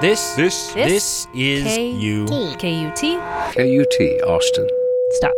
This is you. KUT. KUT, Austin. Stop.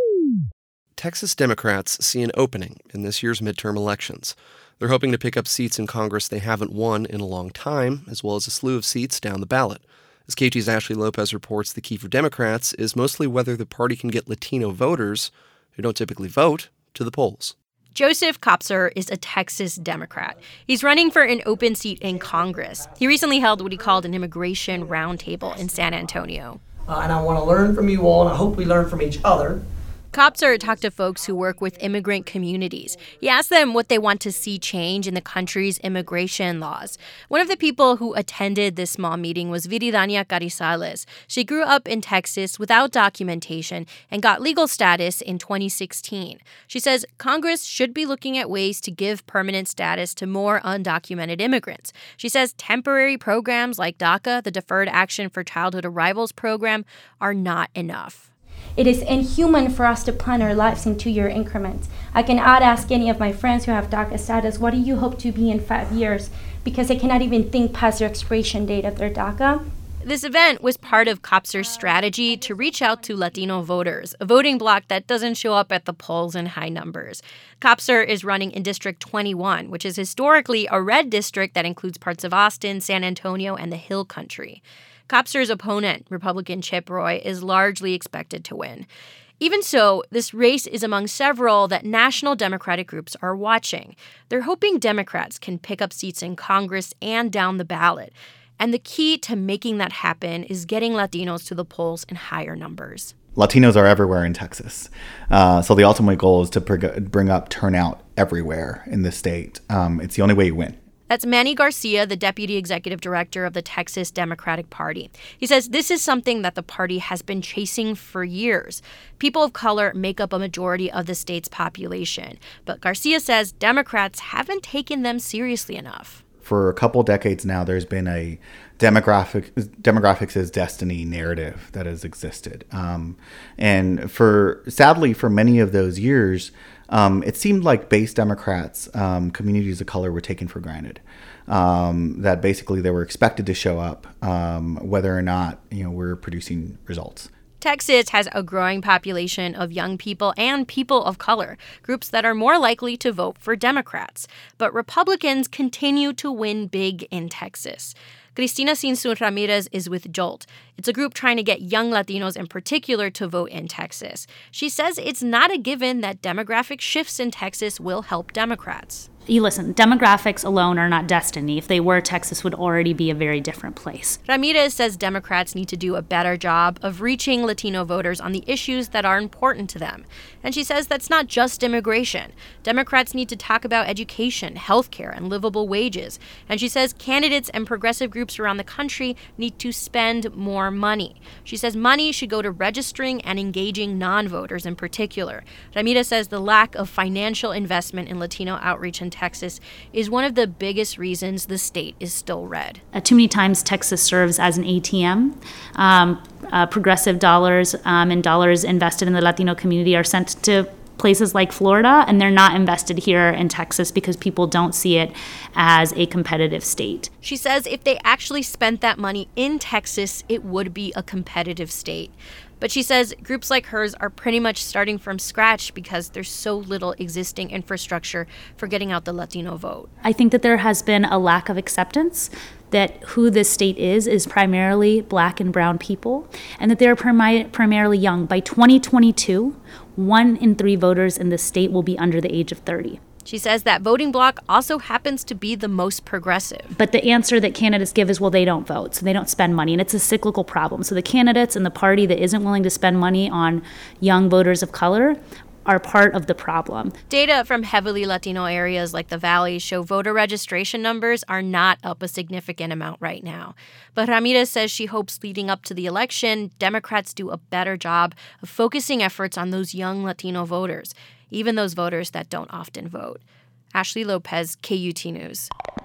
Texas Democrats see an opening in this year's midterm elections. They're hoping to pick up seats in Congress they haven't won in a long time, as well as a slew of seats down the ballot. As KUT's Ashley Lopez reports, the key for Democrats is mostly whether the party can get Latino voters, who don't typically vote, to the polls. Joseph Kopser is a Texas Democrat. He's running for an open seat in Congress. He recently held what he called an immigration roundtable in San Antonio. And I want to learn from you all, and I hope we learn from each other. Kopser talked to folks who work with immigrant communities. He asked them what they want to see change in the country's immigration laws. One of the people who attended this small meeting was Viridania Carizales. She grew up in Texas without documentation and got legal status in 2016. She says Congress should be looking at ways to give permanent status to more undocumented immigrants. She says temporary programs like DACA, the Deferred Action for Childhood Arrivals program, are not enough. It is inhuman for us to plan our lives in 2-year increments. I cannot ask any of my friends who have DACA status, what do you hope to be in 5 years? Because they cannot even think past their expiration date of their DACA. This event was part of Kopser's strategy to reach out to Latino voters, a voting bloc that doesn't show up at the polls in high numbers. Kopser is running in District 21, which is historically a red district that includes parts of Austin, San Antonio, and the Hill Country. Kopser's opponent, Republican Chip Roy, is largely expected to win. Even so, this race is among several that national Democratic groups are watching. They're hoping Democrats can pick up seats in Congress and down the ballot. And the key to making that happen is getting Latinos to the polls in higher numbers. Latinos are everywhere in Texas. So the ultimate goal is to bring up turnout everywhere in the state. It's the only way you win. That's Manny Garcia, the deputy executive director of the Texas Democratic Party. He says this is something that the party has been chasing for years. People of color make up a majority of the state's population, but Garcia says Democrats haven't taken them seriously enough. For a couple decades now, there's been a demographics as destiny narrative that has existed. And sadly, for many of those years, it seemed like base Democrats, communities of color were taken for granted. That basically they were expected to show up, whether or not we're producing results. Texas has a growing population of young people and people of color, groups that are more likely to vote for Democrats. But Republicans continue to win big in Texas. Cristina Sinsun Ramirez is with JOLT. It's a group trying to get young Latinos in particular to vote in Texas. She says it's not a given that demographic shifts in Texas will help Democrats. You listen, demographics alone are not destiny. If they were, Texas would already be a very different place. Ramirez says Democrats need to do a better job of reaching Latino voters on the issues that are important to them. And she says that's not just immigration. Democrats need to talk about education, healthcare, and livable wages. And she says candidates and progressive groups around the country need to spend more money. She says money should go to registering and engaging non-voters in particular. Ramirez says the lack of financial investment in Latino outreach in Texas is one of the biggest reasons the state is still red. Too many times Texas serves as an ATM. Progressive dollars and dollars invested in the Latino community are sent to places like Florida, and they're not invested here in Texas because people don't see it as a competitive state. She says if they actually spent that money in Texas, it would be a competitive state. But she says groups like hers are pretty much starting from scratch because there's so little existing infrastructure for getting out the Latino vote. I think that there has been a lack of acceptance that who this state is primarily Black and brown people, and that they're primarily young. By 2022, 1 in 3 voters in the state will be under the age of 30. She says that voting bloc also happens to be the most progressive. But the answer that candidates give is, well, they don't vote, so they don't spend money, and it's a cyclical problem. So the candidates and the party that isn't willing to spend money on young voters of color are part of the problem. Data from heavily Latino areas like the Valley show voter registration numbers are not up a significant amount right now. But Ramirez says she hopes leading up to the election, Democrats do a better job of focusing efforts on those young Latino voters, even those voters that don't often vote. Ashley Lopez, KUT News.